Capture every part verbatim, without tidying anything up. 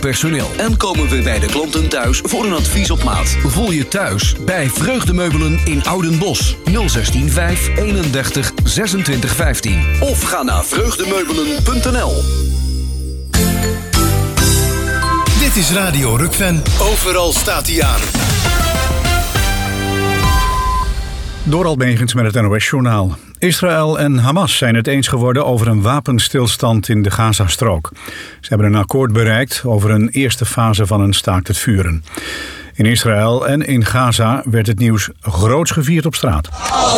personeel. En komen we bij de klanten thuis voor een advies op maat. Voel je thuis bij Vreugdemeubelen in Oudenbosch. nul zestien vijf eenendertig zesentwintig vijftien. Of ga naar vreugdemeubelen punt n l. Dit is Radio Rukven. Overal staat hij aan. Doral Megens met het N O S-journaal. Israël en Hamas zijn het eens geworden over een wapenstilstand in de Gazastrook. Ze hebben een akkoord bereikt over een eerste fase van een staakt het vuren. In Israël en in Gaza werd het nieuws groots gevierd op straat.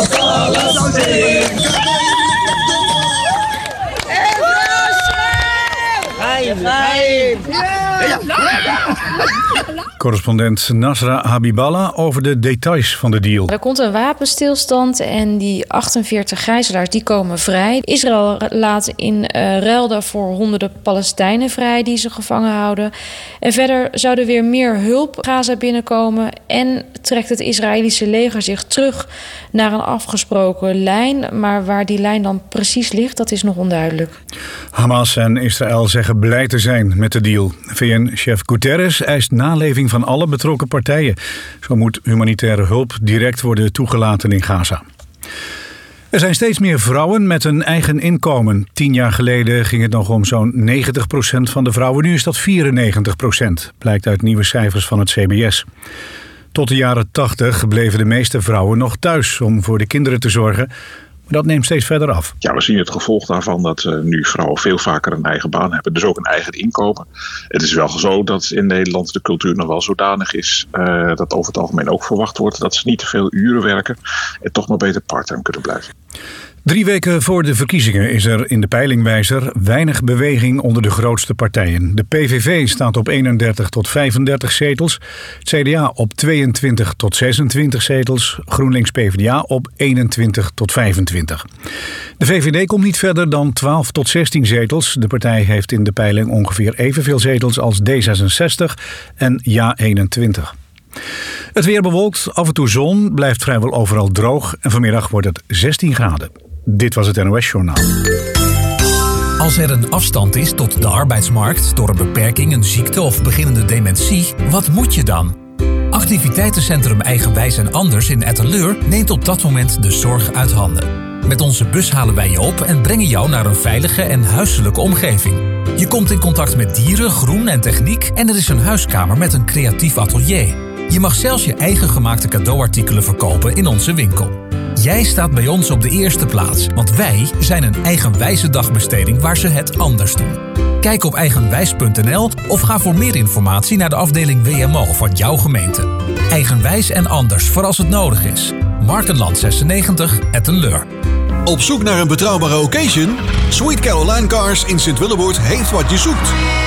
Correspondent Nasra Habiballah over de details van de deal. Er komt een wapenstilstand en die achtenveertig gijzelaars die komen vrij. Israël laat in uh, ruil daarvoor honderden Palestijnen vrij die ze gevangen houden. En verder zou er weer meer hulp Gaza binnenkomen en trekt het Israëlische leger zich terug naar een afgesproken lijn. Maar waar die lijn dan precies ligt, dat is nog onduidelijk. Hamas en Israël zeggen blij te zijn met de deal. V N-chef Guterres eist naleving van alle betrokken partijen. Zo moet humanitaire hulp direct worden toegelaten in Gaza. Er zijn steeds meer vrouwen met een eigen inkomen. Tien jaar geleden ging het nog om zo'n negentig procent van de vrouwen. Nu is dat vierennegentig procent, blijkt uit nieuwe cijfers van het C B S. Tot de jaren tachtig bleven de meeste vrouwen nog thuis om voor de kinderen te zorgen. Dat neemt steeds verder af. Ja, we zien het gevolg daarvan dat uh, nu vrouwen veel vaker een eigen baan hebben. Dus ook een eigen inkomen. Het is wel zo dat in Nederland de cultuur nog wel zodanig is. Uh, dat over het algemeen ook verwacht wordt dat ze niet te veel uren werken. En toch maar beter parttime kunnen blijven. Drie weken voor de verkiezingen is er in de peilingwijzer weinig beweging onder de grootste partijen. De P V V staat op eenendertig tot vijfendertig zetels, het C D A op tweeëntwintig tot zesentwintig zetels, GroenLinks P v d A op eenentwintig tot vijfentwintig. De V V D komt niet verder dan twaalf tot zestien zetels. De partij heeft in de peiling ongeveer evenveel zetels als D zesenzestig en Ja eenentwintig. Het weer bewolkt, af en toe zon, blijft vrijwel overal droog en vanmiddag wordt het zestien graden. Dit was het N O S-journaal. Als er een afstand is tot de arbeidsmarkt door een beperking, een ziekte of beginnende dementie, wat moet je dan? Activiteitencentrum Eigenwijs en Anders in Etteleur neemt op dat moment de zorg uit handen. Met onze bus halen wij je op en brengen jou naar een veilige en huiselijke omgeving. Je komt in contact met dieren, groen en techniek en er is een huiskamer met een creatief atelier. Je mag zelfs je eigen gemaakte cadeauartikelen verkopen in onze winkel. Jij staat bij ons op de eerste plaats, want wij zijn een eigenwijze dagbesteding waar ze het anders doen. Kijk op eigenwijs punt n l of ga voor meer informatie naar de afdeling W M O van jouw gemeente. Eigenwijs en Anders voor als het nodig is. Markenland zesennegentig, Etteleur. Op zoek naar een betrouwbare occasion? Sweet Caroline Cars in Sint-Willeboord heeft wat je zoekt.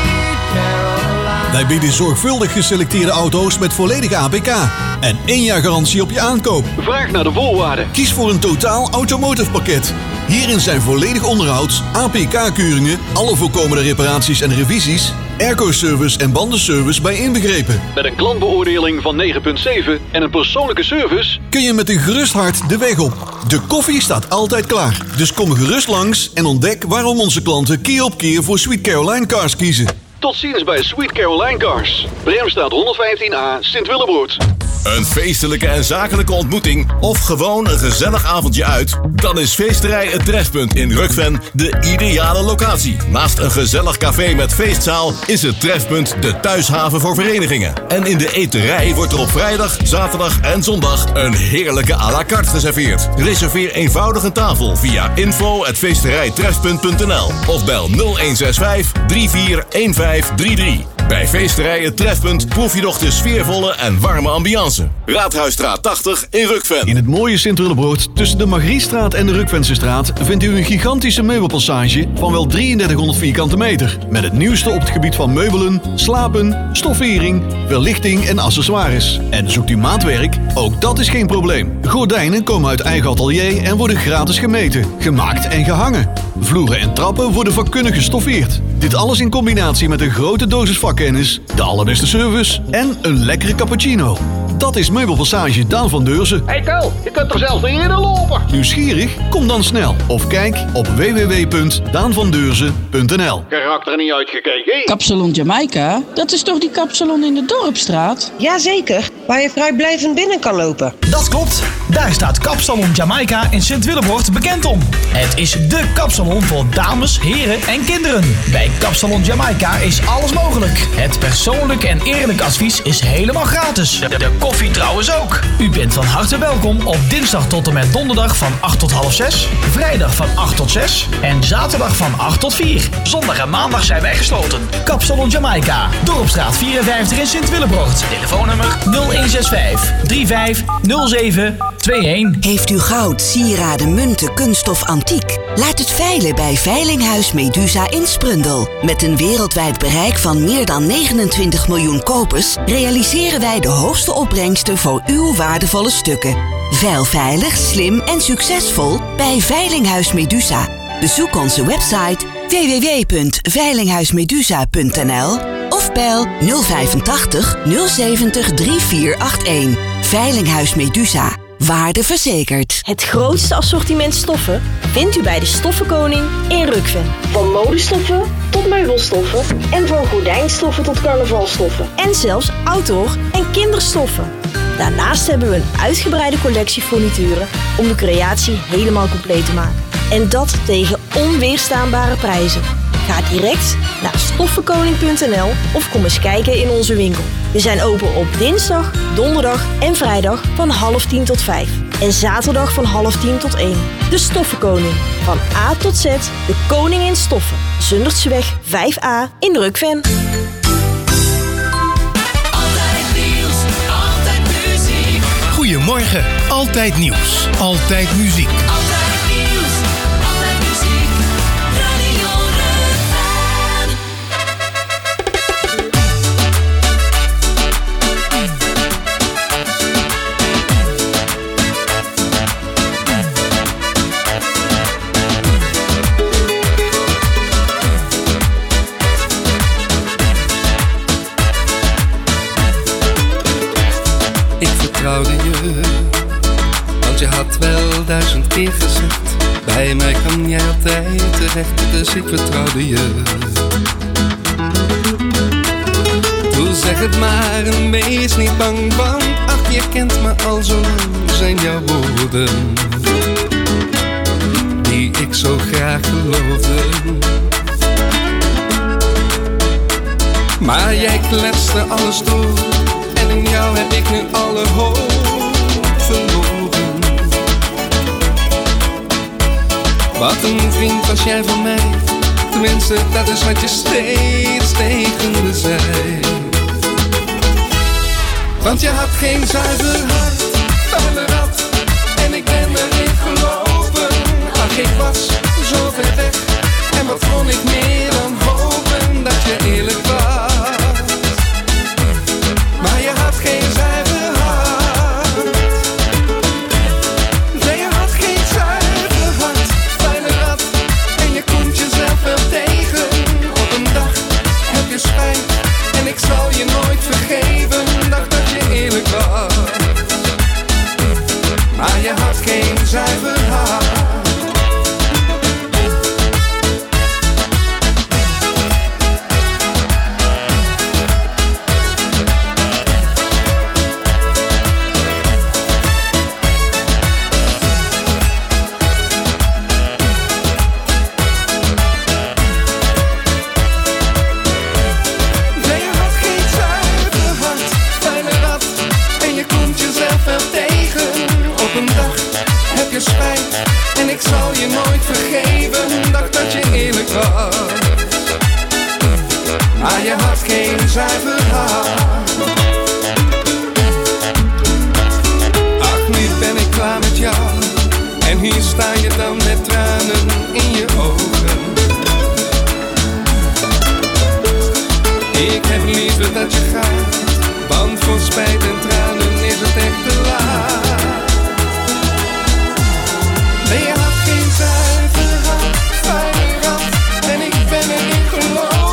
Wij bieden zorgvuldig geselecteerde auto's met volledige A P K en één jaar garantie op je aankoop. Vraag naar de voorwaarden. Kies voor een totaal automotive pakket. Hierin zijn volledig onderhouds, A P K-keuringen, alle voorkomende reparaties en revisies, airco-service en bandenservice bij inbegrepen. Met een klantbeoordeling van negen komma zeven en een persoonlijke service kun je met een gerust hart de weg op. De koffie staat altijd klaar. Dus kom gerust langs en ontdek waarom onze klanten keer op keer voor Sweet Caroline Cars kiezen. Tot ziens bij Sweet Caroline Cars. Bremstraat honderdvijftien A, Sint-Willeboord. Een feestelijke en zakelijke ontmoeting of gewoon een gezellig avondje uit? Dan is Feesterij Het Trefpunt in Rukven de ideale locatie. Naast een gezellig café met feestzaal is het Trefpunt de thuishaven voor verenigingen. En in de eterij wordt er op vrijdag, zaterdag en zondag een heerlijke à la carte geserveerd. Reserveer eenvoudig een tafel via info at feesterijtrefpunt punt n l of bel nul een zes vijf drie vier een vijf drie drie. Bij Feesterij Het Trefpunt proef je nog de sfeervolle en warme ambiance. Raadhuisstraat tachtig in Rukven. In het mooie Sint-Willebroord tussen de Margrietstraat en de Rukvensestraat vindt u een gigantische meubelpassage van wel drieëndertighonderd vierkante meter. Met het nieuwste op het gebied van meubelen, slapen, stoffering, verlichting en accessoires. En zoekt u maatwerk? Ook dat is geen probleem. Gordijnen komen uit eigen atelier en worden gratis gemeten, gemaakt en gehangen. Vloeren en trappen worden vakkundig gestoffeerd. Dit alles in combinatie met een grote dosis vakkennis, de allerbeste service en een lekkere cappuccino. Dat is Meubelpassage Daan van Deurzen. Hey Ko, je kunt er zelfs niet in lopen. Nieuwsgierig? Kom dan snel of kijk op w w w punt daan van deurzen punt n l. Karakter er niet uitgekeken. Kapsalon Jamaica? Dat is toch die kapsalon in de Dorpstraat? Jazeker, waar je vrijblijvend binnen kan lopen. Dat klopt. Daar staat Kapsalon Jamaica in Sint-Willebroort bekend om. Het is dé kapsalon voor dames, heren en kinderen. Bij Kapsalon Jamaica is alles mogelijk. Het persoonlijk en eerlijk advies is helemaal gratis. De, de koffie trouwens ook. U bent van harte welkom op dinsdag tot en met donderdag van acht tot half zes, vrijdag van acht tot zes en zaterdag van acht tot vier. Zondag en maandag zijn wij gesloten. Kapsalon Jamaica, Dorpstraat vierenvijftig in Sint-Willebroort. Telefoonnummer nul een zes vijf drie vijf nul zeven twee een. Heeft u goud, sieraden, munten, kunststof, antiek? Laat het veilen bij Veilinghuis Medusa in Sprundel. Met een wereldwijd bereik van meer dan negenentwintig miljoen kopers realiseren wij de hoogste opbrengsten voor uw waardevolle stukken. Veil veilig, slim en succesvol bij Veilinghuis Medusa. Bezoek onze website w w w punt veilinghuismedusa punt n l of bel nul vijfentachtig nul zeventig drie vier acht een. Veilinghuis Medusa. Waarde verzekerd. Het grootste assortiment stoffen vindt u bij de Stoffenkoning in Rukven. Van modestoffen tot meubelstoffen en van gordijnstoffen tot carnavalstoffen. En zelfs outdoor en kinderstoffen. Daarnaast hebben we een uitgebreide collectie furnituren om de creatie helemaal compleet te maken. En dat tegen onweerstaanbare prijzen. Ga direct naar stoffenkoning punt n l of kom eens kijken in onze winkel. We zijn open op dinsdag, donderdag en vrijdag van half tien tot vijf. En zaterdag van half tien tot één. De Stoffenkoning. Van A tot Z, de koning in stoffen. Zundertseweg vijf a in Rukven. Goedemorgen, altijd nieuws, altijd muziek. Altijd nieuws, altijd muziek, Radio Rukven. Ik vertrouwde je, want je had wel duizend keer gezegd, bij mij kan jij altijd terecht, dus ik vertrouwde je. Doe zeg het maar en wees niet bang, want ach, je kent me al zo lang, zijn jouw woorden die ik zo graag geloofde. Maar jij kletste alles door en in jou heb ik nu alle hoop verloren. Wat een vriend was jij van mij, tenminste dat is wat je steeds tegen me zei. Want je had geen zuiver hart, vuile rat, en ik ben erin gelopen. Ach, ik was zo ver weg, en wat kon ik meer dan hopen dat je eerlijk was. Maar je had geen zuiver hart. Nee, je had geen zuiver hart, vuile rat, en je komt jezelf wel tegen. Op een dag heb je spijt, en ik zal je nooit vergeven, dacht dat je eerlijk was. Maar je had geen zuiver hart. En ik zal je nooit vergeven, dacht dat je eerlijk was. Maar je had geen zuiver hart. Ach, nu ben ik klaar met jou, en hier sta je dan met tranen in je ogen. Ik heb liever dat je gaat, want voor spijt en tranen is het echt te laat. Nee, je had geen zuiver hart, vuile rat, en ik ben erin geloofd.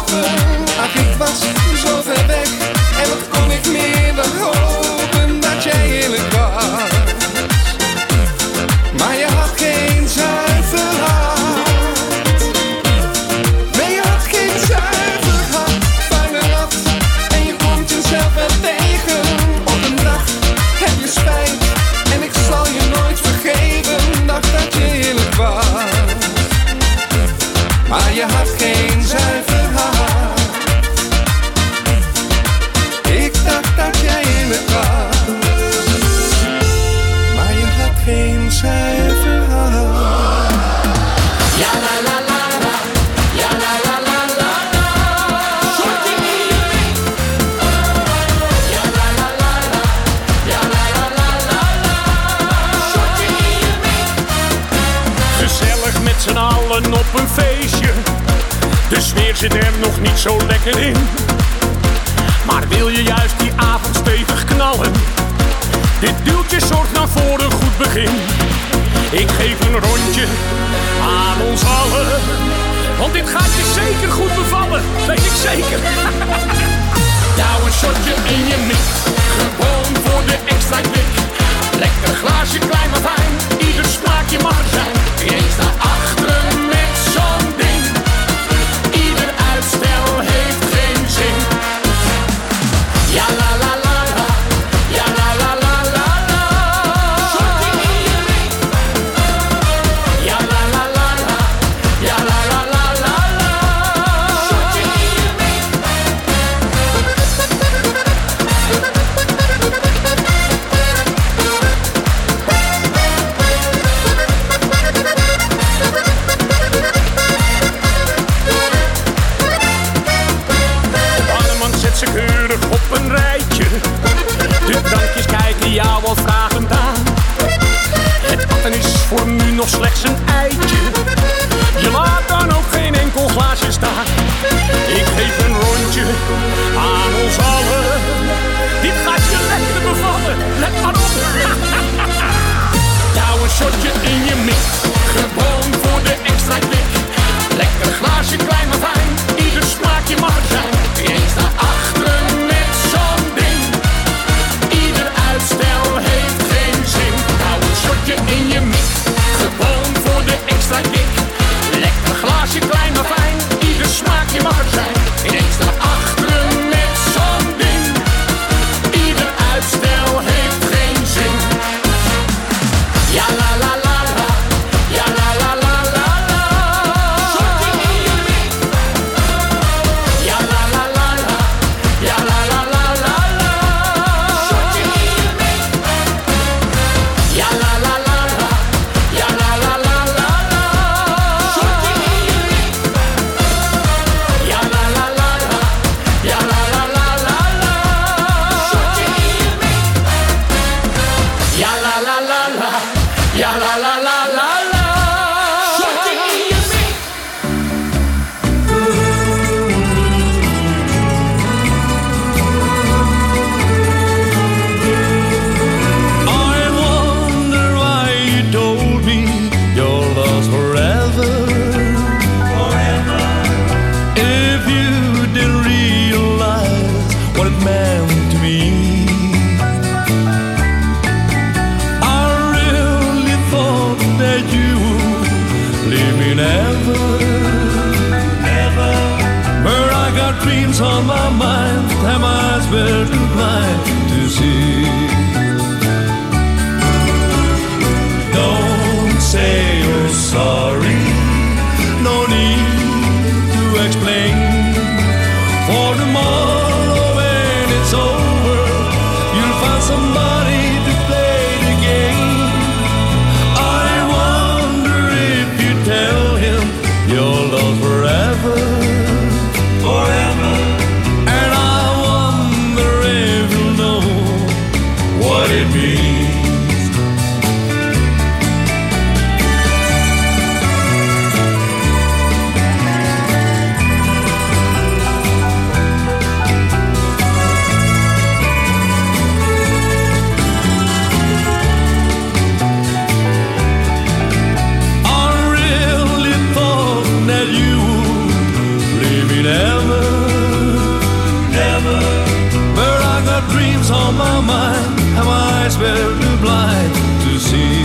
op een feestje. De sfeer zit er nog niet zo lekker in. Maar wil je juist die avond stevig knallen? Dit duwtje zorgt dan voor een goed begin. Ik geef een rondje aan ons allen, want dit gaat je zeker goed bevallen, weet ik zeker. Douw een shotje in je mik, gewoon voor de extra kick. Lekker glaasje, klein maar fijn, ieder smaakje mag er zijn. Eens naar achteren met zo'n ding, ieder uitstel heeft geen zin. Ja la la la la, ja la la la la la. Ja la la la la, ja la la la la la. Ze keurig op een rijtje. De drankjes kijken jou al vragend aan. Het atten is voor nu nog slechts een eitje. Je laat dan ook geen enkel glaasje staan. Ik geef een rondje aan ons allen. Dit gaat je lekker bevallen, let maar op. Douw een shotje in je mik, gewoon voor de extra kick. Lekker glaasje, klein maar fijn, ieder smaakje mag er zijn. Eens naar achteren met zo'n ding, ieder uitstel heeft geen zin. Douw een shotje in je mik, gewoon voor de extra kick. Lekker glaasje, klein maar fijn, ieder smaakje mag er zijn. Eens naar achteren met zo'n ding, ieder uitstel heeft geen zin. Ja la la la la, ja la la la la la. Ja la la la la, ja la la la la la. Ja la la la la, ja la la la la la. Ja la la la la, ja la la la la la. Ja la la la la, ja la la la la la. I wonder why you told me you're lost forever. Forever. If you didn't realize what it meant to me. I really thought that you would leave me never. Never. But I got dreams on my mind, and my eyes were too blind to see. Don't say you're sorry, no need to explain. For tomorrow when it's over, you'll find somebody to play the game. I wonder if you tell him you're lost forever. Forever. And I wonder if you know what it means. I really thought that you would leave me never, never. But I got dreams on my mind, and my eyes were too blind to see.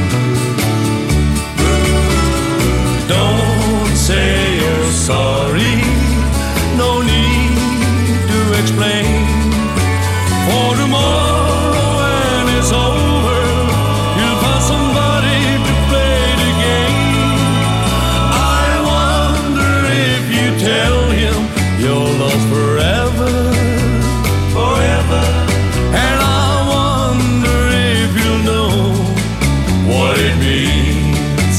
Don't say you're sorry, no need to explain. For tomorrow when it's over, you'll find somebody to play the game. I wonder if you tell him you're lost forever. Forever. And I wonder if you'll know what it means.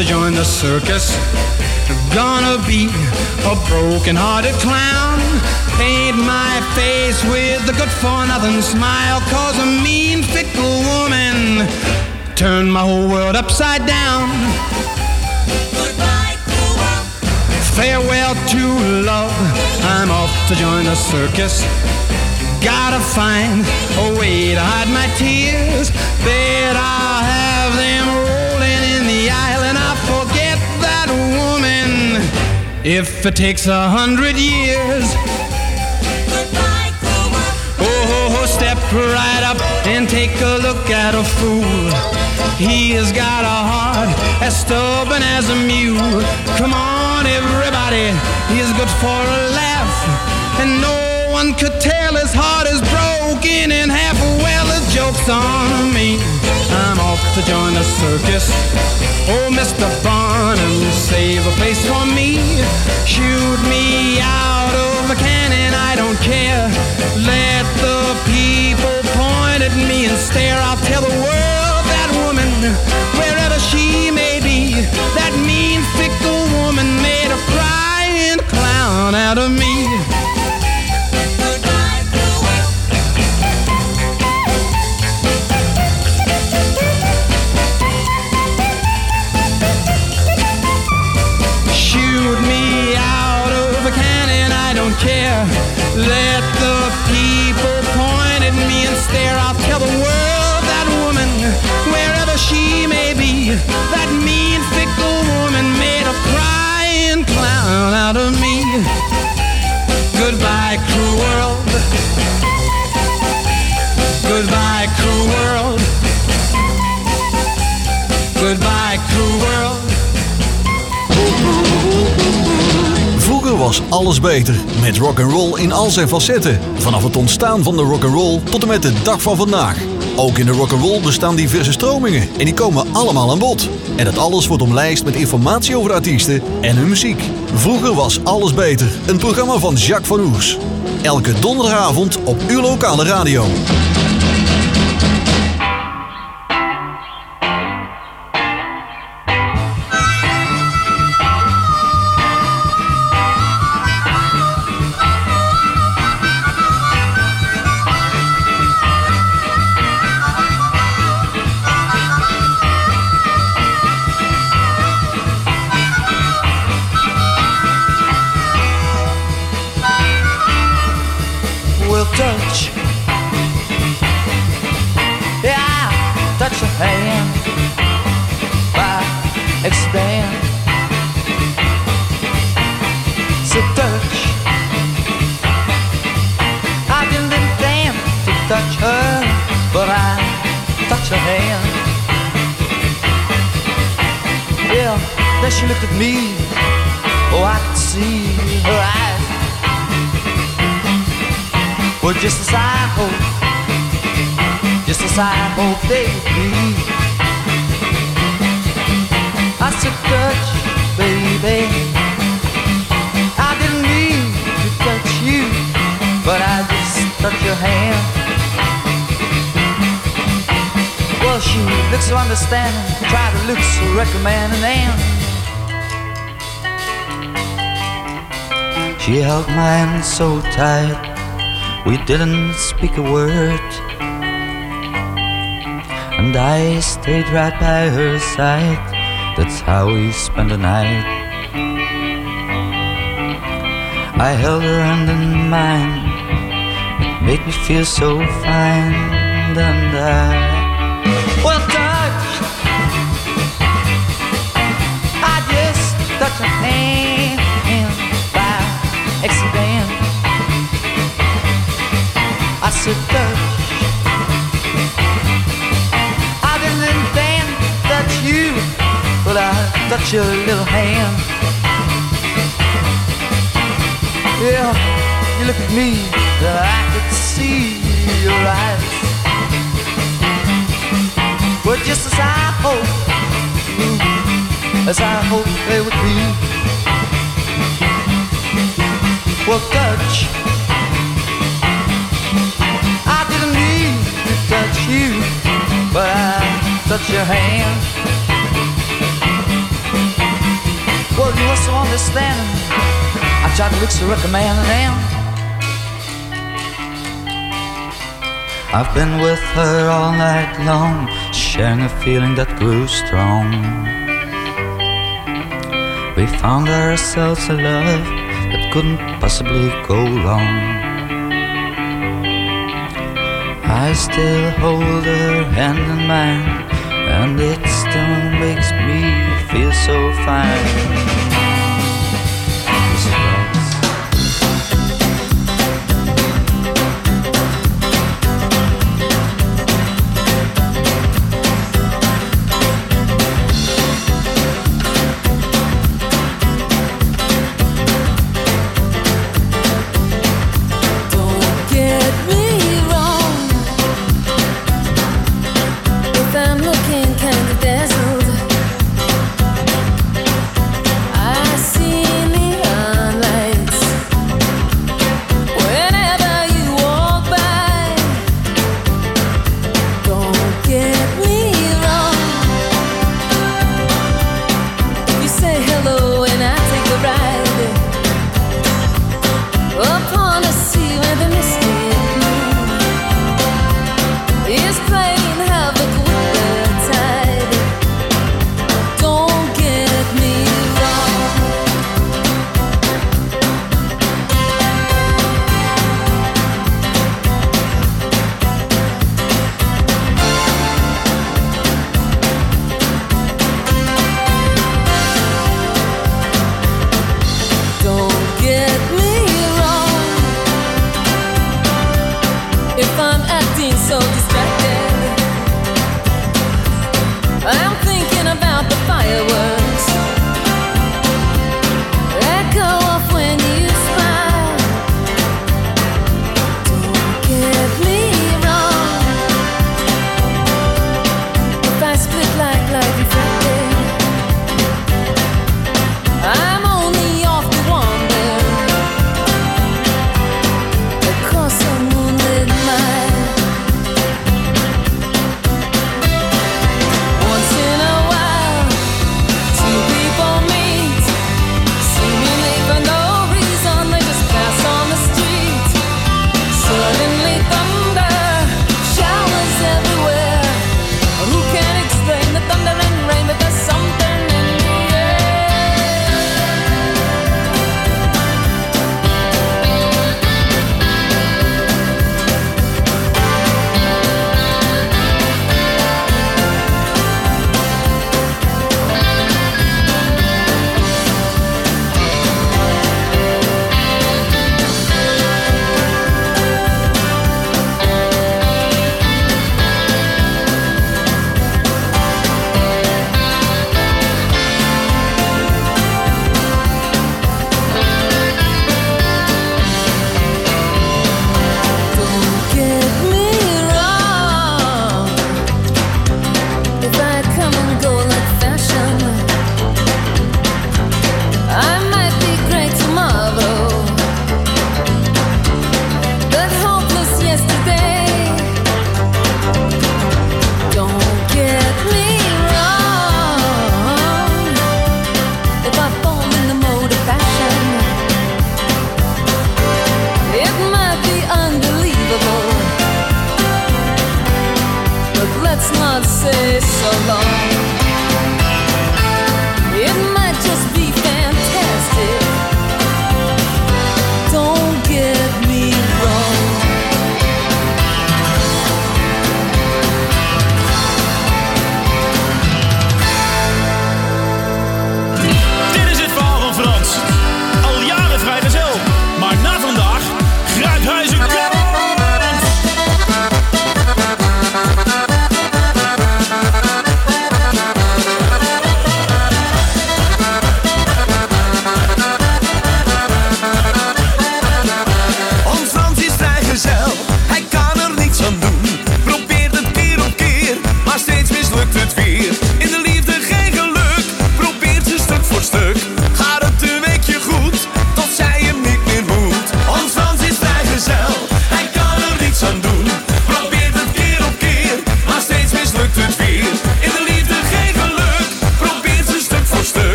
to join the circus. Gonna be a broken-hearted clown. Paint my face with a good-for-nothing smile. Cause a mean, fickle woman turned my whole world upside down. Goodbye, cruel world. Farewell to love, I'm off to join the circus. Gotta find a way to hide my tears. Bet I'll have them rolling in the aisle, and I'll forget that woman if it takes a hundred years. Goodbye, cruel world. Oh, oh, step right up and take a look at a fool. He has got a heart as stubborn as a mule. Come on, everybody, he's good for a laugh, and no one could tell his heart is broken in half. Well, the joke's on me, I'm off to join the circus. Oh, Mister Barnum, save a place for me. Shoot me out of a cannon, I don't care. Let the people point at me and stare. I'll tell the world that woman, wherever she may be, that mean, fickle woman made a crying clown out of me. Care. Let the people point at me and stare. I'll tell the world that woman, wherever she may be, that mean, fickle woman made a crying clown out of me. Goodbye, cruel world. Goodbye, cruel world. Goodbye, cruel world. Vroeger was alles beter, met rock'n'roll in al zijn facetten. Vanaf het ontstaan van de rock'n'roll tot en met de dag van vandaag. Ook in de rock'n'roll bestaan diverse stromingen en die komen allemaal aan bod. En dat alles wordt omlijst met informatie over de artiesten en hun muziek. Vroeger was alles beter, een programma van Jacques van Oers. Elke donderdagavond op uw lokale radio. Touch, yeah, touch your hand by accident. So touch, I didn't intend to touch her, but I touched her hand. Yeah, then she looked at me, oh I could see her eyes. Well, just as I hope, just as I hope they would be. I said, touch, baby. I didn't mean to touch you, but I just touched your hand. Well, she looked so understanding, tried to look so recommending, and she held my hand so tight. We didn't speak a word, and I stayed right by her side. That's how we spent the night. I held her hand in mine. It made me feel so fine. And I, well, touch, I just touched her hand by accident. I said, touch, I didn't intend to touch you, but I touched your little hand. Yeah, you look at me, and I could see your eyes. But just as I hoped, as I hoped they would be. Well, touch, touch you, but I touch your hand. was so understanding. I tried to look so recommending them. I've been with her all night long, sharing a feeling that grew strong. We found ourselves a love that couldn't possibly go wrong. I still hold her hand in mine, and it still makes me feel so fine. I'm looking kinda dazzled.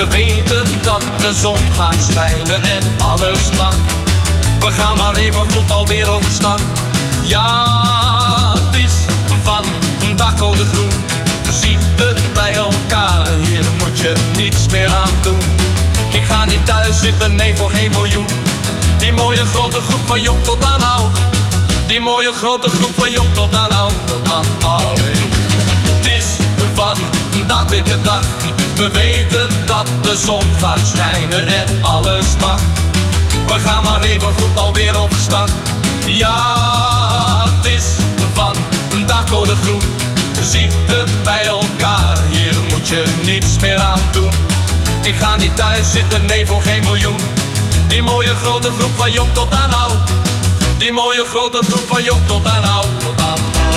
We weten dat de zon gaat schijnen en alles mag. We gaan maar even tot alweer overstaan. Ja, het is van dakcode groen. Ziet het bij elkaar, hier moet je niets meer aan doen. Ik ga niet thuis zitten, nee voor geen miljoen. Die mooie grote groep van jong tot aan oud. Die mooie grote groep van jong tot aan oud, tot aan oud. Het is van dag weer de dag. We weten dat de zon gaat schijnen en alles mag. We gaan maar even goed alweer opstaan. Ja, het is van dakcode groen. Ziet het bij elkaar, hier moet je niets meer aan doen. Ik ga niet thuis zitten, nee voor geen miljoen. Die mooie grote groep van jong tot aan oud. Die mooie grote groep van jong tot aan oud, tot aan oud.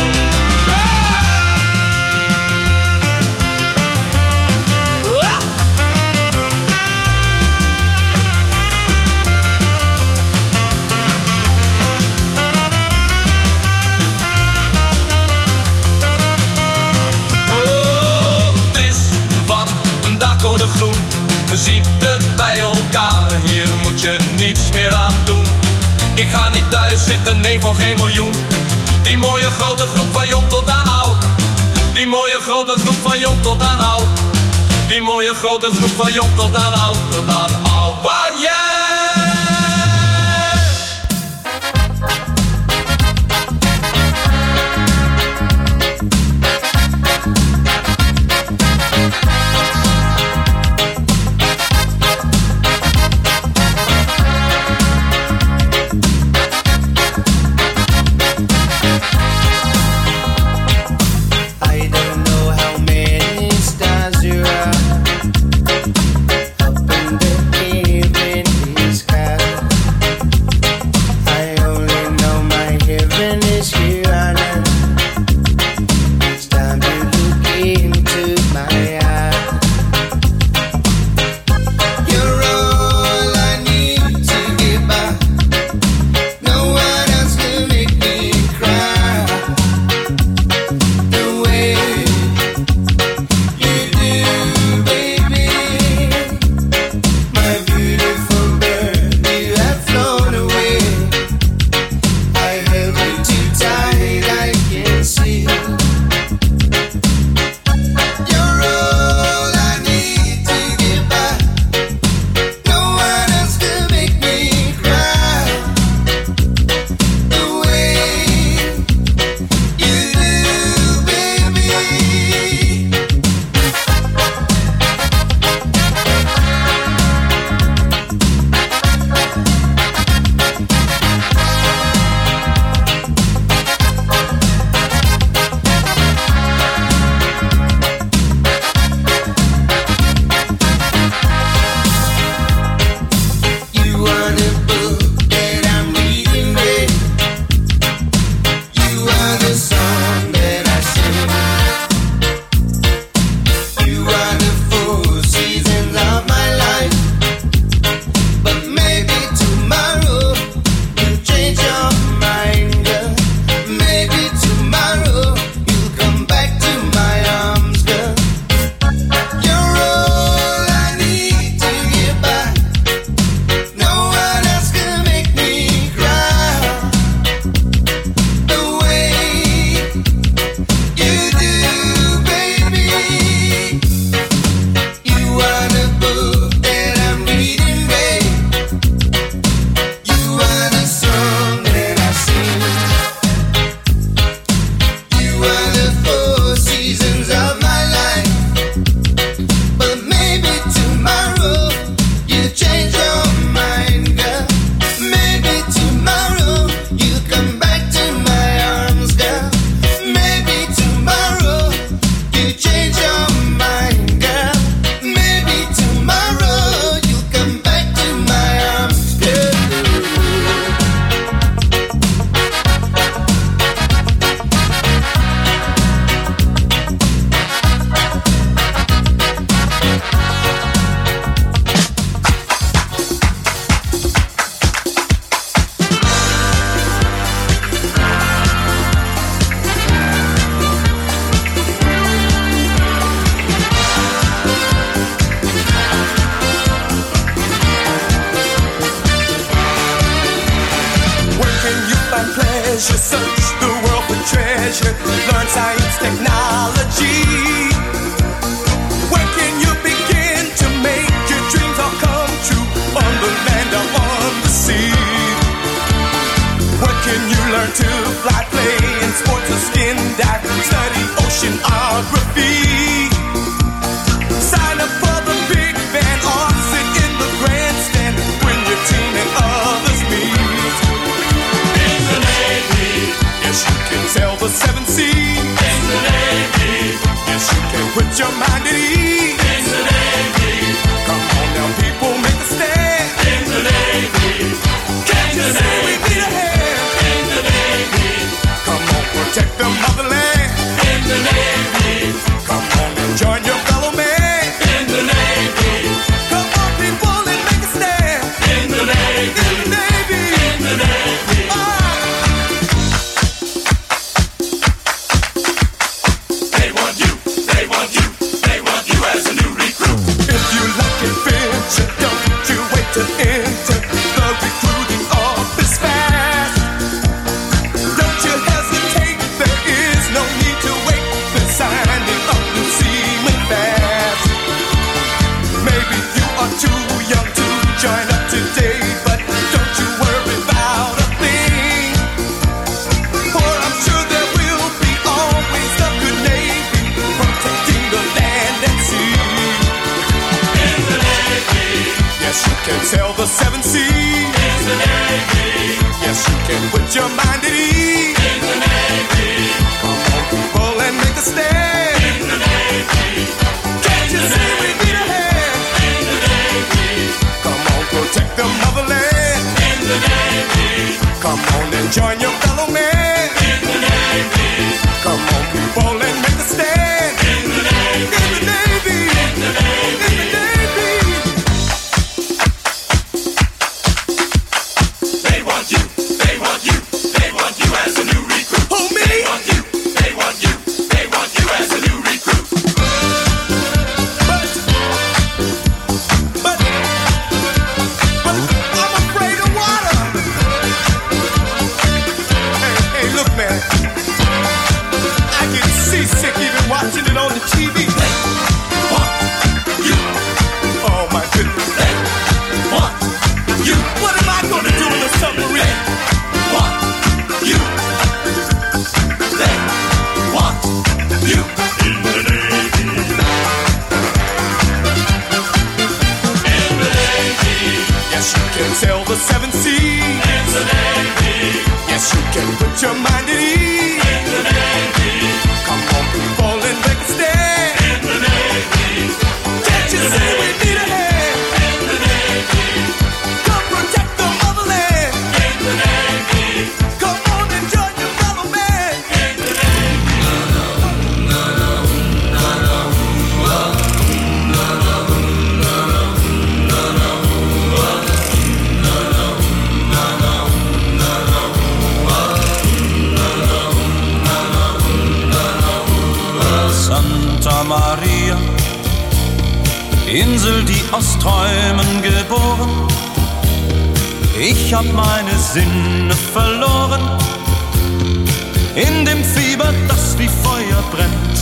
De groen, we zien het bij elkaar, hier moet je niets meer aan doen. Ik ga niet thuis zitten, nee voor geen miljoen. Die mooie grote groep van jong tot aan oud. Die mooie grote groep van jong tot aan oud. Die mooie grote groep van jong tot aan oud, tot aan oud. Wow, yeah! Up in the evening measure, search the world for treasure, learn science, technology. Where can you begin to make your dreams all come true, on the land or on the sea? What can you learn to fly, play in sports or skin dive, study oceanography? Sign up for the big band or sit in the grandstand when your team and others meet. In the Navy, yes you can sail the seven seas. In the Navy, yes you can put your mind at ease. In the Navy, come on now people, make a stand. In the Navy, can't you see we need a hand? In the Navy, come on protect the motherland. In the Navy, come on and join your fellow man. In the Navy, come on people and make a stand. In the Navy, in the Navy, in the Navy. Ah. They want you, they want you, they want you as a new recruit. If you like adventure, don't you wait to enter the recruiting office fast. Don't you hesitate, there is no need to wait. They're signing up new seamen fast. Maybe you are too young to join up today, but don't you worry about a thing. For I'm sure there will be always a good Navy protecting the land and sea. In the Navy, yes you can sail the seven seas. In the Navy, yes you can put your mind at ease. In the Navy, come on people and make a stand. In the Navy, can't you see we need a hand? In the Navy, come on protect the motherland. In the Navy, come on and join your fellow man. In the Navy, come on people and make a stand. In the Navy, in the Navy, in the Navy, in the Navy. They want you, they want you, they want you as a new recruit. Who, me? They want you, they want you, they want you as a new recruit. But, but, but I'm afraid of water. Hey, hey, look, man. I get seasick even watching it on the T V. They want you. Oh my goodness. They want you. What am I gonna do in a submarine? They want you. They want you. In the Navy. In the Navy. Yes, you can sail the seven seas. In the Navy. Yes, you can put your mind at ease. In the Navy. Come on, people, and make a stand. In the Navy. Can't you see we need a hand? In the Navy. Come protect the motherland. In the Navy. Come on and join your fellow man. In the Santa Maria, Insel, die aus Träumen geboren. Ich hab meine Sinne verloren in dem Fieber, das wie Feuer brennt.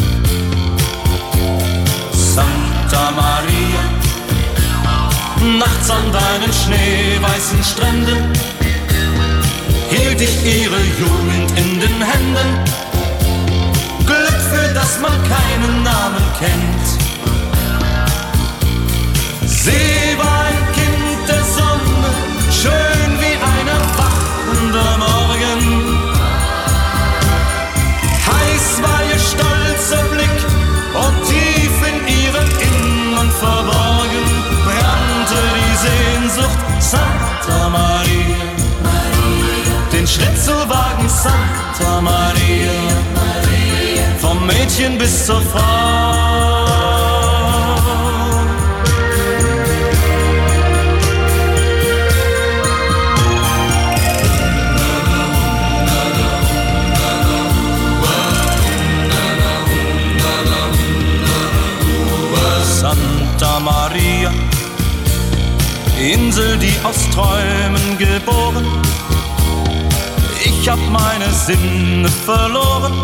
Santa Maria, nachts an deinen schneeweißen Stränden hielt ich ihre Jugend in den Händen. Glück, für das man keinen Namen kennt. Sie war ein Kind der Sonne, schön wie ein erwachender Morgen. Heiß war ihr stolzer Blick und tief in ihrem Innern verborgen brannte die Sehnsucht Santa Maria. Den Schritt zu wagen, Santa Maria, vom Mädchen bis zur Frau. Santa Maria, Insel, die aus Träumen geboren. Ich Ich hab meine Sinne verloren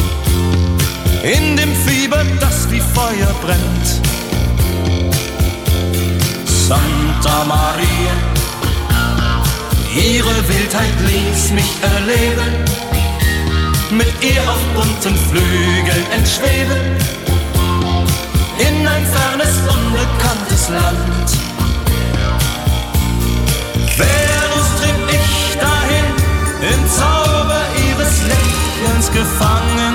in dem Fieber, das wie Feuer brennt. Santa Maria, ihre Wildheit ließ mich erleben, mit ihr auf bunten Flügeln entschweben, in ein fernes, unbekanntes Land. Venus trieb ich dahin, im Zauber ihres Lächelns gefangen.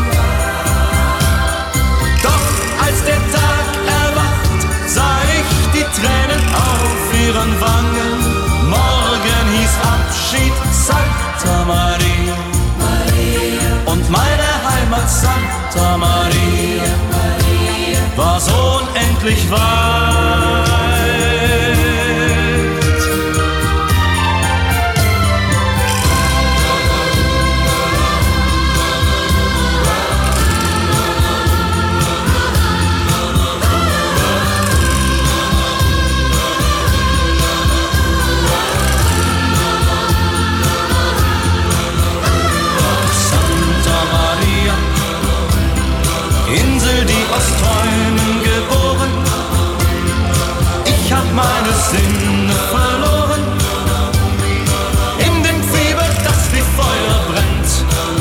Doch als der Tag erwacht, sah ich die Tränen auf ihren Wangen. Morgen hieß Abschied Santa Maria, Maria. Und meine Heimat Santa Maria, Maria. War so unendlich weit. Insel, die aus Träumen geboren. Ich hab meine Sinne verloren in dem Fieber, das wie Feuer brennt.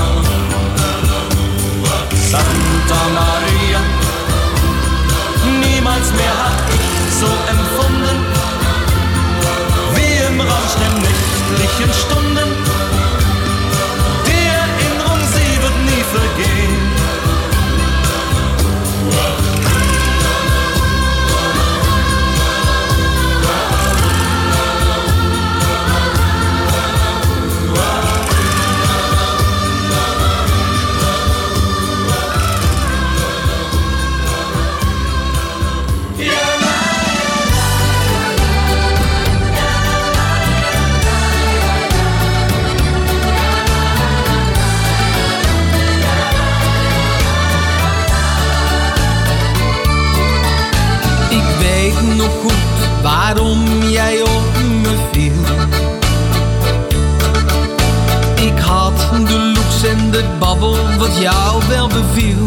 Santa Maria, niemals mehr hab ich so empfunden wie im Rausch der nächtlichen Stunden. Die Erinnerung, sie wird nie vergehen. Nog goed waarom jij op me viel. Ik had de looks en de babbel wat jou wel beviel.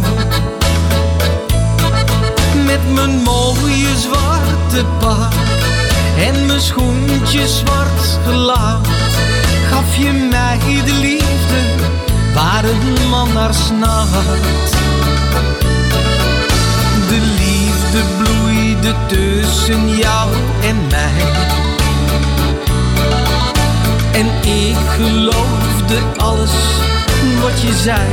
Met mijn mooie zwarte pak en mijn schoentjes zwart gelaat, gaf je mij de liefde waar een man naar snaakt. De liefde bloeide tussen jou en mij. En ik geloofde alles wat je zei.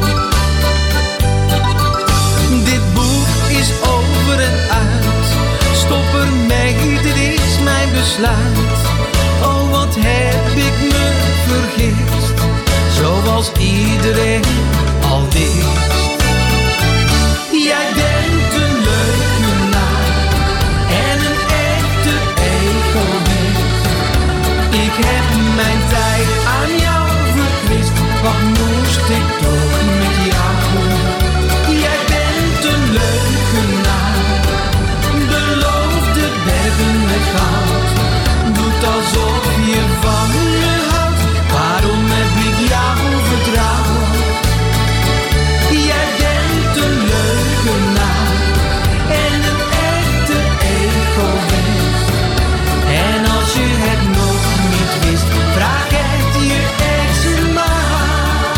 Dit boek is over en uit. Stop ermee, dit is mijn besluit. Oh, wat heb ik me vergist, zoals iedereen al wist. Jij bent een leugenaar en een echte egoïst. Ik heb mijn tijd aan jou verkwist. Wat moest ik toch met jou doen? Jij bent een leugenaar, beloofde bergen met goud. Doet alsof je van me houdt, waarom heb ik jou vertrouwd? Jij bent een leugenaar en een echte egoïst. En als je het nog niet wist, vraag het je ex maar.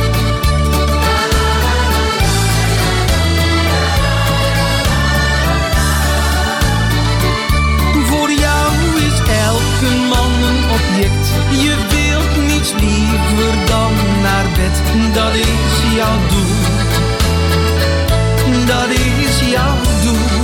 Voor jou is elke man een object. Je wilt niets liever dan naar bed. Dat is jouw doel. Dat is jouw doel.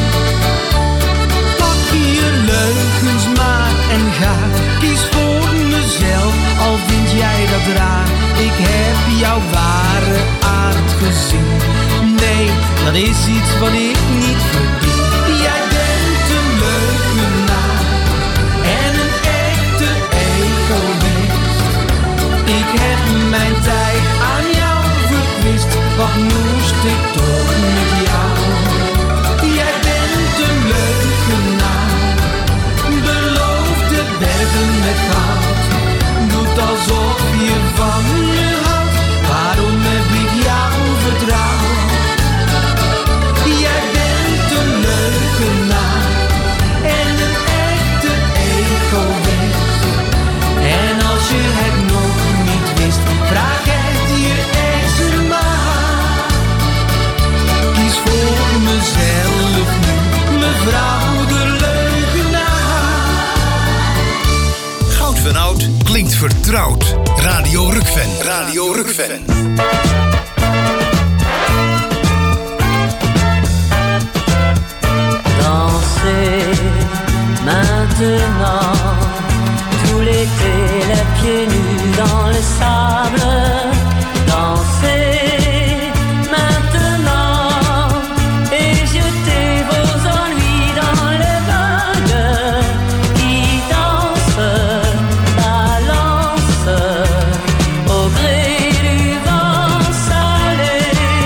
Pak je leugens maar en ga. Kies voor mezelf, al vind jij dat raar. Ik heb jouw ware aard gezien. Nee, dat is iets wat ik niet verdien. Jij bent een leugenaar en een echte egoïst. Ik heb mijn tijd aan jou verkwist. Wat moest ik toch met jou? Jij bent een leugenaar, beloofde bergen met goud. Doet alsof je oud klinkt vertrouwd. Radio Rukven. Radio Rukven. Dansez maintenant, tout l'été, les pieds nus dans le sable. Dansez maintenant et jetez vos ennuis dans les vagues qui dansent, balancent au gré du vent salé.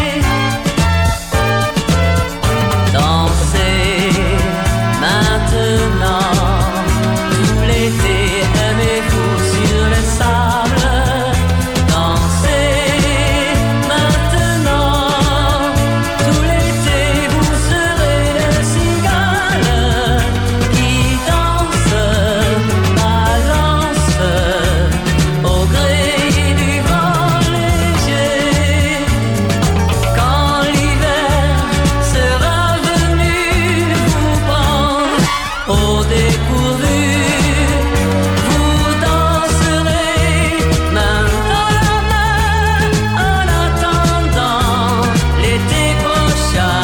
Dansez maintenant, tout l'été, aimez-vous sur le sable. Dansez maintenant, tout l'été, vous serez des cigales qui dansent, balancent au gré du vent léger. Quand l'hiver sera venu vous prendre au dépourvu, vous danserez main dans la main en attendant l'été prochain.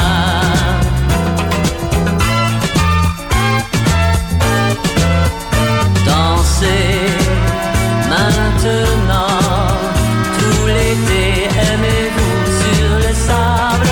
Dansez maintenant, tout l'été, aimez-vous sur le sable.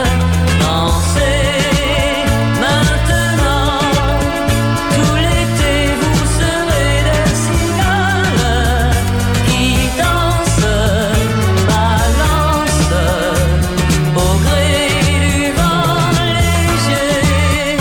Dansez maintenant, tout l'été, vous serez des cigales qui dansent, balancent au gré du vent léger.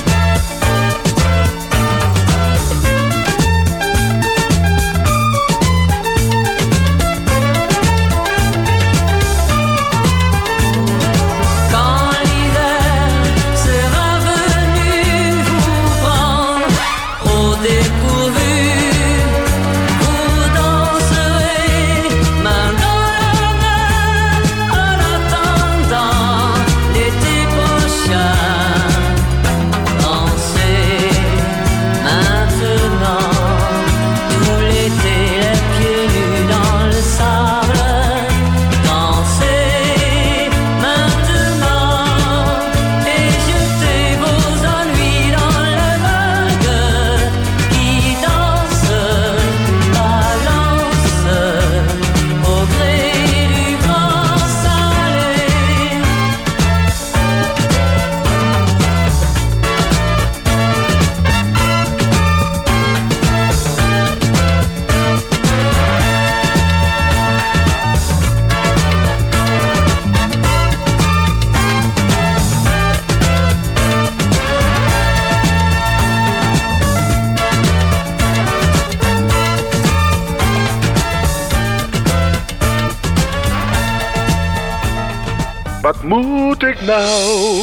Quand l'hiver sera venu vous prendre au dépourvu, vous danserez main dans la main en attendant l'été prochain. Dansez maintenant, tout l'été, les pieds nus dans le sable. Dansez maintenant et jetez vos ennuis dans les vagues qui dansent, balancent au gré du vent salé. Wat moet ik nou?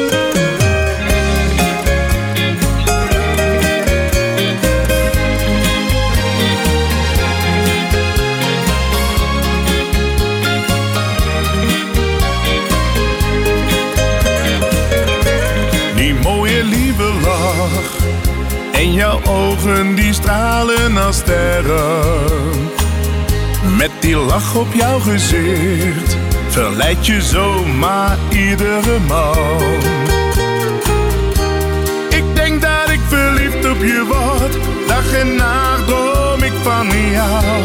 Die mooie lieve lach en jouw ogen die stralen als sterren. Met die lach op jouw gezicht verleid je zomaar iedere man. Ik denk dat ik verliefd op je word, dag en nacht droom ik van jou.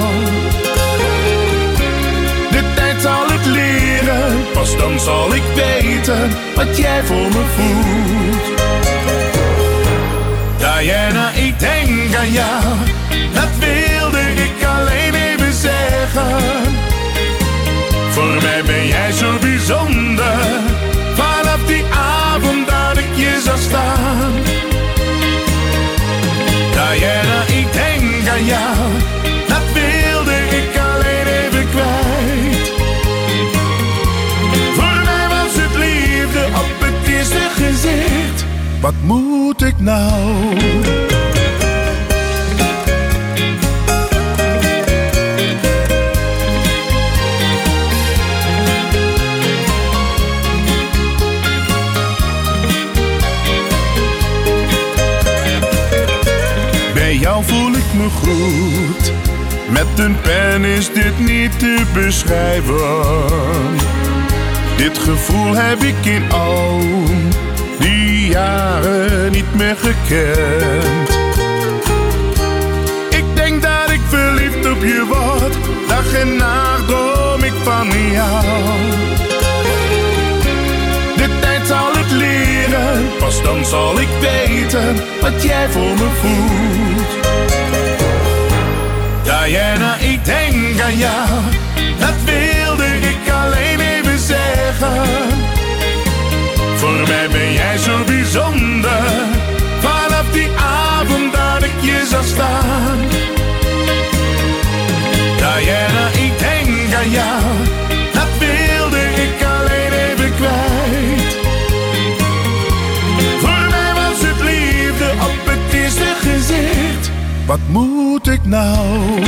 De tijd zal het leren, pas dan zal ik weten wat jij voor me voelt. Diana, ik denk aan jou, dat wilde ik alleen even zeggen. Voor mij ben jij zo bijzonder, vanaf die avond dat ik je zag staan. Diana, ik denk aan jou, dat wilde ik alleen even kwijt. Voor mij was het liefde op het eerste gezicht. Wat moet ik nou? Bij jou voel ik me groet. Met een pen is dit niet te beschrijven. Dit gevoel heb ik in al die jaren niet meer gekend. Ik denk dat ik verliefd op je word. Dag en nacht droom ik van jou. De tijd zal het leren, pas dan zal ik weten wat jij voor me voelt. Diana, ik denk aan jou, dat wilde ik alleen even zeggen. Voor mij ben jij zo bijzonder, vanaf die avond dat ik je zag staan. Diana, ik denk aan jou, dat wilde ik alleen even kwijt. Voor mij was het liefde op het eerste gezicht. Wat moet ik nou?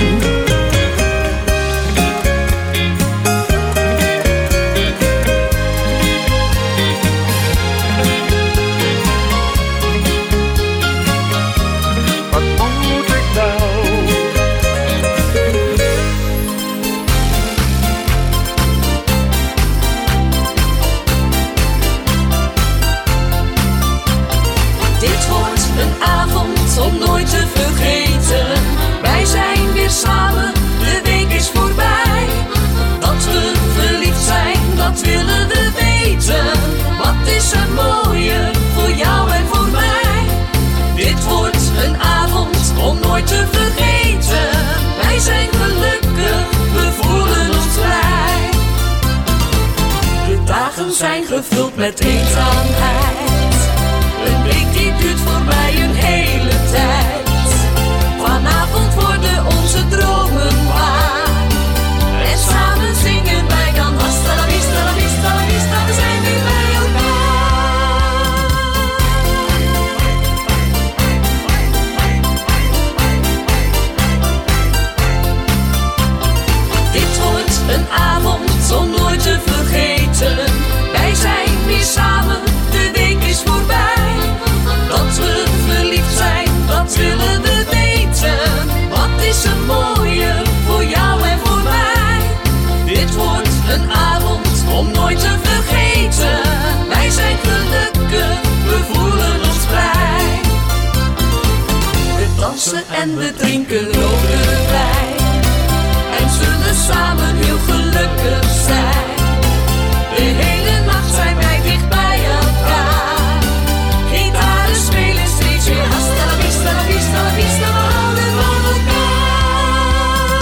Om nooit te vergeten, wij zijn weer samen, de week is voorbij. Dat we verliefd zijn, dat willen we weten. Wat is er mooier voor jou en voor mij? Dit wordt een avond om nooit te vergeten. Wij zijn gelukkig, we voelen ons vrij. De dagen zijn gevuld met eenzaamheid. Een week die duurt voor mij een hele tijd. Vanavond worden onze dromen waar. En samen zingen wij dan hasta la vista, la vista, la vista. We zijn weer bij elkaar. Dit wordt een avond om nooit te vergeten. Wij zijn weer samen, de week is voorbij. Dat we verliefd zijn, dat willen we weten. Wat is er mooier voor jou en voor mij? Dit wordt een avond om nooit te vergeten. Wij zijn gelukkig, we voelen ons vrij. We dansen en we drinken rode wijn. En zullen samen heel gelukkig zijn. De hele nacht zijn wij dicht bij elkaar. Gitaren spelen steeds weer hasta la vista, la vista, la vista. We houden van elkaar.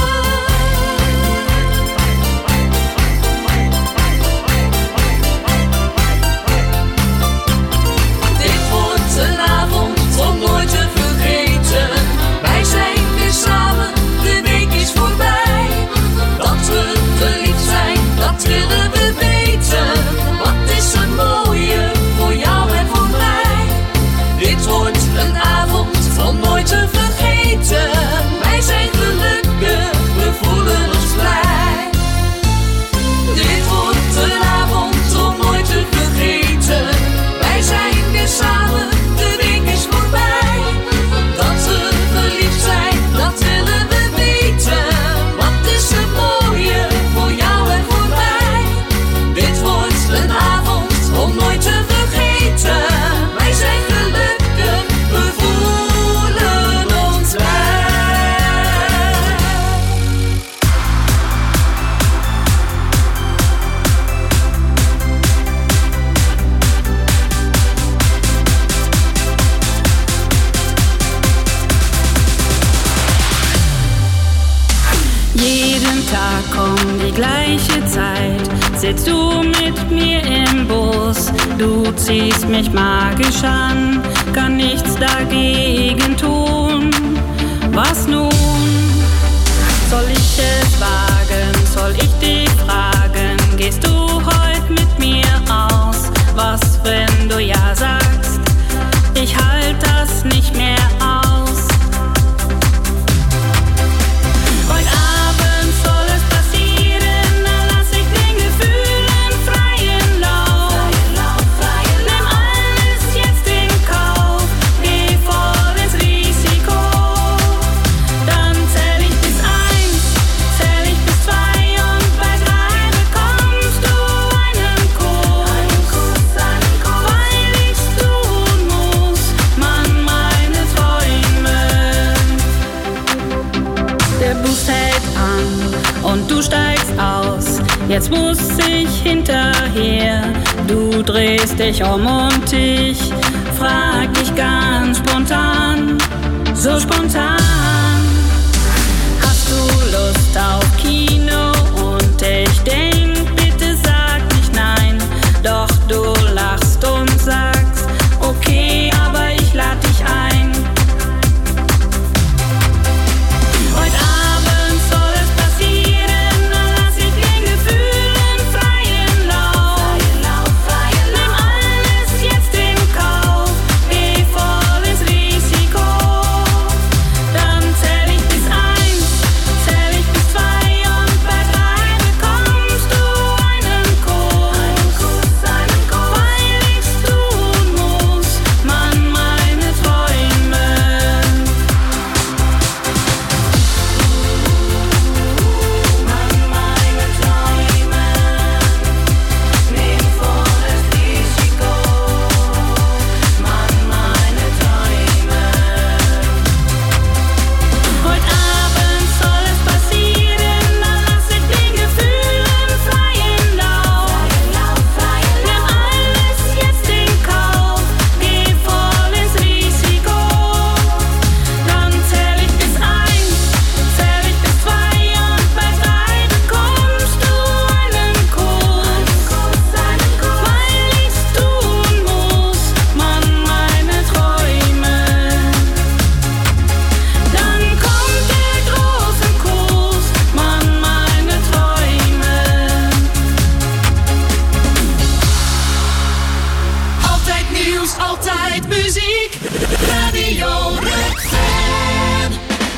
Dit wordt een avond om nooit te vergeten. Wij zijn weer samen, de week is voorbij. Dat we verliefd zijn, dat willen we weten. Wat is er mooier voor jou en voor mij? Dit wordt een avond om nooit te vergeten. Wij zijn gelukkig, we voelen ons vrij. Dit wordt een avond om nooit te vergeten. Wij zijn weer samen, de week is voorbij. Dat we verliefd zijn, dat willen we weten. Wat is er mooier voor jou en voor mij? Dit wordt een avond om nooit te vergeten. Wij zijn gelukkig, we voelen ons vrij. Jeden Tag um die gleiche Zeit sitzt du mit mir im Bus. Du ziehst mich magisch an, kann nichts dagegen tun. Was nun? Soll ich es wagen? Soll ich dich fragen? Gehst du heute mit mir aus? Was, wenn du ja sagst? Ich halt das nicht mehr aus. Heute Abend soll es passieren, dann lass ich den Gefühlen freien Lauf. Nimm alles jetzt in Kauf, geh voll ins Risiko. Dann der Bus hält an und du steigst aus. Jetzt muss ich hinterher. Du drehst dich um und ich frag dich ganz spontan, so spontan. Hast du Lust auf Kino? Und ich denk, bitte sag nicht nein. Doch du lachst und sagst, okay, aber ich lad dich ein. Heute Abend soll es passieren, dann lass ich den Gefühlen freien Lauf. Nimm alles jetzt in Kauf, geh voll ins Risiko. Dann zähl ich bis eins, zähl ich bis zwei und bei drei bekommst du einen Kuss. Weil ich's tun muss, Mann, meine Träume. Mann, meine Träume. Nehm volles Risiko. Mann, meine Träume. Heute Abend soll es passieren, dann lass ich den Gefühlen freien Lauf. Nimm alles jetzt in Kauf, geh voll ins Risiko. Dann zähl ich bis eins, zähl ich bis zwei und bei drei bekommst du einen Kuss. Weil ich's tun muss, Mann, meine Träume. Dann kommt der große Kuss, Mann, meine Träume. Altijd nieuws, altijd muziek. Radio Rukven.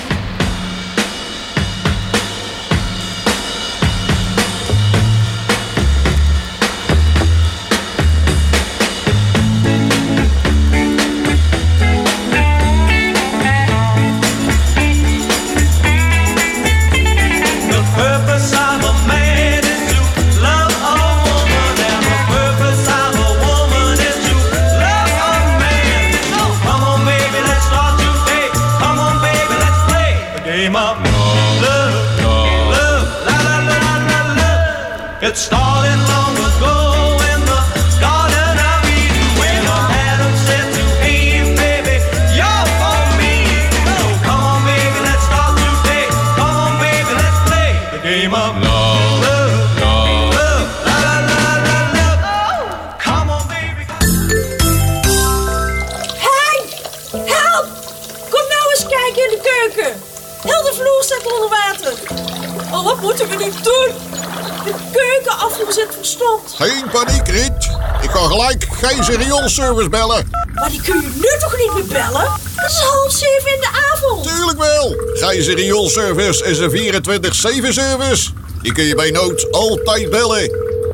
The purpose of a man is to love a woman, and the purpose of a woman is to love a man. So come on, baby, let's start today. Come on, baby, let's play the game of love, love, la la la la la love. It started long ago in the Garden of Eden when Adam said to Eve, baby, you're for me. So come on, baby, let's start today. Come on, baby, let's play the game of love, love, love, la la la la love. Come on, baby. Hey! Help! Kom nou eens kijken in de keuken. Heel de vloer staat onder water. Oh, wat moeten we nu doen? De keuken afgezet van stond. Geen paniek, Riet. Ik kan gelijk Gijzer rioolservice bellen. Maar die kun je nu toch niet meer bellen? Het is half zeven in de avond. Tuurlijk wel. Gijzer rioolservice is een vierentwintig zeven service. Die kun je bij nood altijd bellen.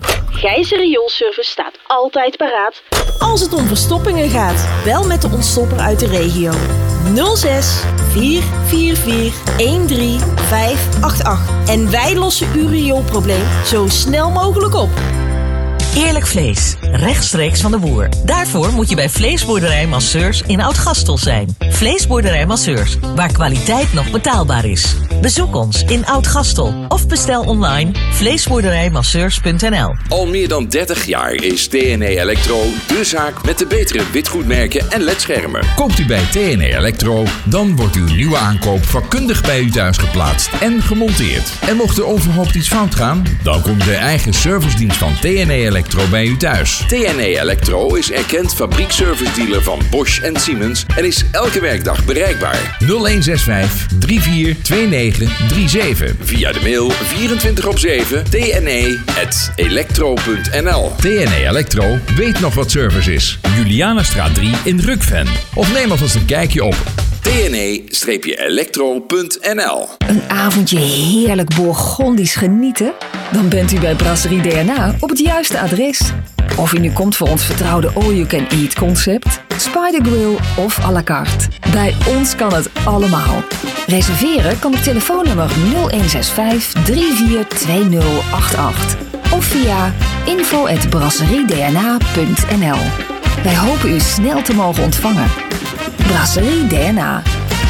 Gijzer Rioolservice staat altijd paraat als het om verstoppingen gaat. Bel met de ontstopper uit de regio. nul zes vier vier vier een drie vijf acht acht. En wij lossen uw rioolprobleem zo snel mogelijk op. Eerlijk vlees, rechtstreeks van de boer. Daarvoor moet je bij Vleesboerderij Masseurs in Oud-Gastel zijn. Vleesboerderij Masseurs, waar kwaliteit nog betaalbaar is. Bezoek ons in Oud-Gastel of bestel online vleesboerderijmasseurs punt n l. Al meer dan dertig jaar is T N E Electro de zaak met de betere witgoedmerken en ledschermen. Koopt u bij T N E Electro, dan wordt uw nieuwe aankoop vakkundig bij u thuis geplaatst en gemonteerd. En mocht er onverhoopt iets fout gaan, dan komt de eigen servicedienst van T N E Electro bij u thuis. T N E Electro is erkend fabriekservice dealer van Bosch en Siemens en is elke werkdag bereikbaar. nul een zes vijf drie vier twee negen drie zeven. Via de mail vierentwintig op zeven t n e at electro punt n l. T N E Electro weet nog wat service is. Julianastraat drie in Rukven. Of neem alvast een kijkje op t n e electro punt n l. Een avondje heerlijk Bourgondisch genieten? Dan bent u bij Brasserie D N A op het juiste adres. Of u nu komt voor ons vertrouwde all-you-can-eat concept, Spider Grill of à la carte. Bij ons kan het allemaal. Reserveren kan op telefoonnummer nul een zes vijf drie vier twee nul acht acht of via info at brasserie d n a punt n l. Wij hopen u snel te mogen ontvangen. Brasserie D N A.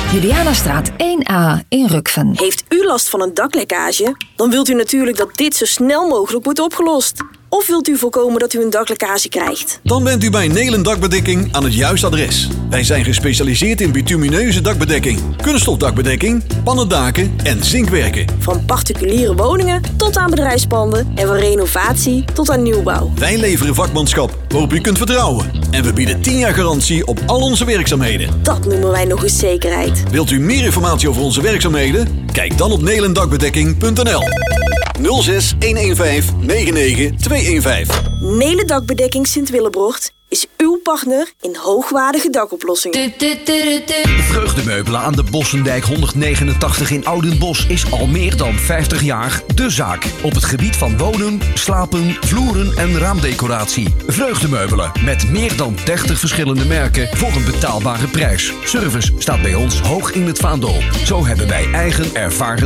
Julianastraat één A in Rukven. Heeft u last van een daklekkage? Dan wilt u natuurlijk dat dit zo snel mogelijk wordt opgelost. Of wilt u voorkomen dat u een daklekkage krijgt? Dan bent u bij Nelen Dakbedekking aan het juiste adres. Wij zijn gespecialiseerd in bitumineuze dakbedekking, kunststofdakbedekking, pannendaken en zinkwerken. Van particuliere woningen tot aan bedrijfspanden en van renovatie tot aan nieuwbouw. Wij leveren vakmanschap waarop u kunt vertrouwen. En we bieden tien jaar garantie op al onze werkzaamheden. Dat noemen wij nog eens zekerheid. Wilt u meer informatie over onze werkzaamheden? Kijk dan op nelendakbedekking punt n l. nul zes een een vijf negen negen twee een vijf. Nelen Dakbedekking Sint-Willebrocht is uw partner in hoogwaardige dakoplossingen. Vreugdemeubelen aan de Bossendijk honderdnegenentachtig in Oudenbosch is al meer dan vijftig jaar de zaak. Op het gebied van wonen, slapen, vloeren en raamdecoratie. Vreugdemeubelen met meer dan dertig verschillende merken voor een betaalbare prijs. Service staat bij ons hoog in het vaandel. Zo hebben wij eigen ervaren